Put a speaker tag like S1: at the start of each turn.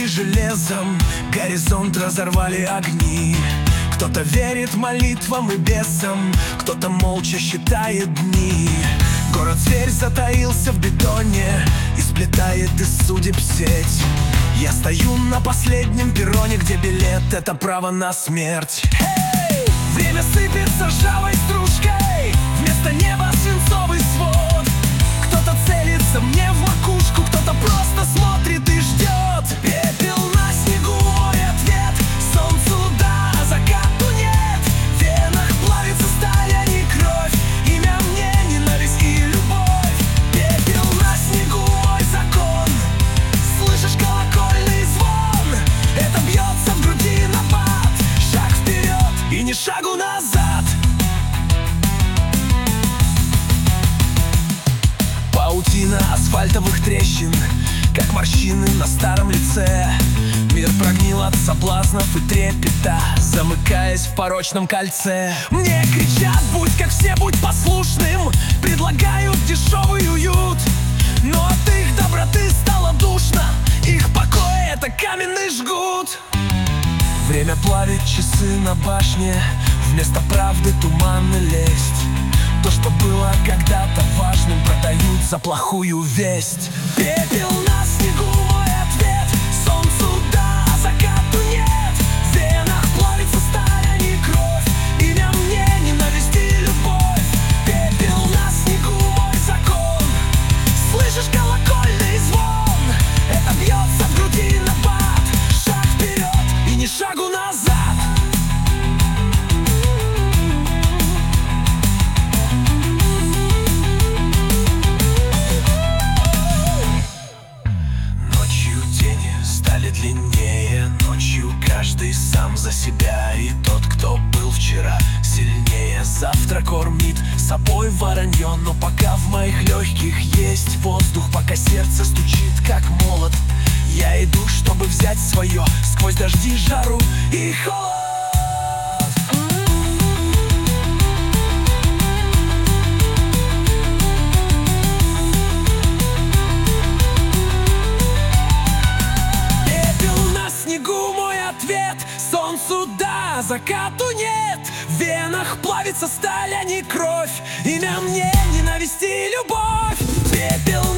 S1: железом, горизонт разорвали огни. Кто-то верит молитвам и бесам, кто-то молча считает дни. Город-зверь затаился в бетоне и сплетает из судеб сеть. Я стою на последнем перроне, где билет — это право на смерть. Время сыпется ржавой стружкой, вместо неба свинцовый свод. Кто-то целится мне в макушку, кто-то просто смотрит и ждет. Пепел на снегу — мой ответ, солнцу да, закату нет. В венах плавится сталь, а не кровь, имя мне — ненависть и любовь. Пепел на снегу — мой закон, слышишь колокольный звон? Это бьется в груди набат, шаг вперед и ни шагу назад. Паутина асфальтовых трещин, как морщины на старом лице. Мир прогнил от соблазнов и трепета, замыкаясь в порочном кольце. Мне кричат: будь как все, будь послушным, предлагают дешевый уют. Но от их доброты стало душно, их покой — это каменный жгут. Время плавит часы на башне, вместо правды туман и лесть. То, что было когда-то важным, продают за плохую весть. Пепел на снегу — мой ответ, солнцу да, закату нет. В венах плавится сталь, а не кровь, имя мне — ненависть и любовь. Пепел на снегу — мой закон, слышишь колокольный звон? Это бьется в груди набат, шаг вперед и ни шагу назад. Длиннее ночью каждый сам за себя, и тот, кто был вчера, сильнее завтра кормит собой воронье. Но пока в моих легких есть воздух, пока сердце стучит как молот, я иду, чтобы взять свое сквозь дожди, жару и холод. Солнцу да, закату нет. В венах плавится сталь, а не кровь. Имя мне — ненависть и любовь. Пепел